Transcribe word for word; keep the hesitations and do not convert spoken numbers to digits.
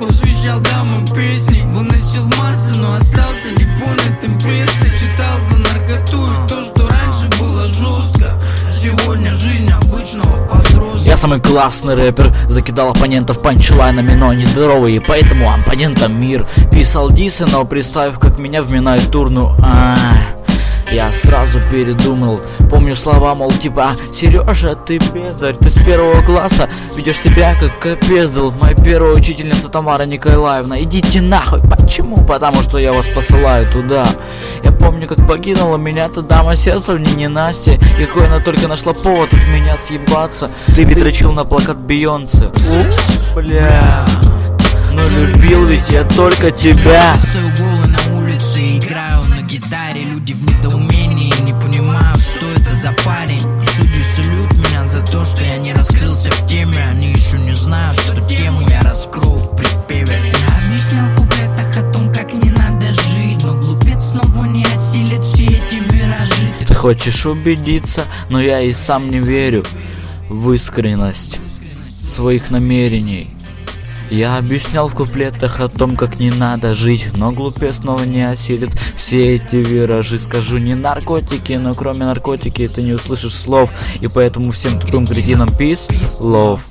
освещал дамам песни, выносил массы, но остался непонятым прессой. Читал за наркоту и то, что раньше было жестко. Сегодня жизнь обычного подростка. Я самый классный рэпер, закидал оппонентов панчлайнами, но не здоровый, и поэтому оппонентам мир. Писал дисы, но представив, как меня вминают турну, а я сразу передумал. Помню слова, мол, типа: Сережа, ты бездарь, ты с первого класса ведешь себя как капездал. Моя первая учительница Тамара Николаевна. Идите нахуй. Почему? Потому что я вас посылаю туда. Я помню, как покинула меня та дама сердца в не Насте, и какой она только нашла повод от меня съебаться. Ты передрочил на плакат Бейонсе. Упс, бля. Но любил ведь я только тебя. Стою голый на улице и играю на гитаре. Люди в недоумении, не понимают, что это за парень. Судьи салют меня за то, что я не раскрылся в теме. Они еще не знают, что тему я раскрою в припеве. Я объяснял в куплетах о том, как не надо жить, но глупец снова не осилит все эти виражи. Ты хочешь убедиться, но я и сам не верю в искренность своих намерений. Я объяснял в куплетах о том, как не надо жить, но глупец снова не осилит все эти виражи. Скажу не наркотики, но кроме наркотики ты не услышишь слов, и поэтому всем тупым кретинам peace, love.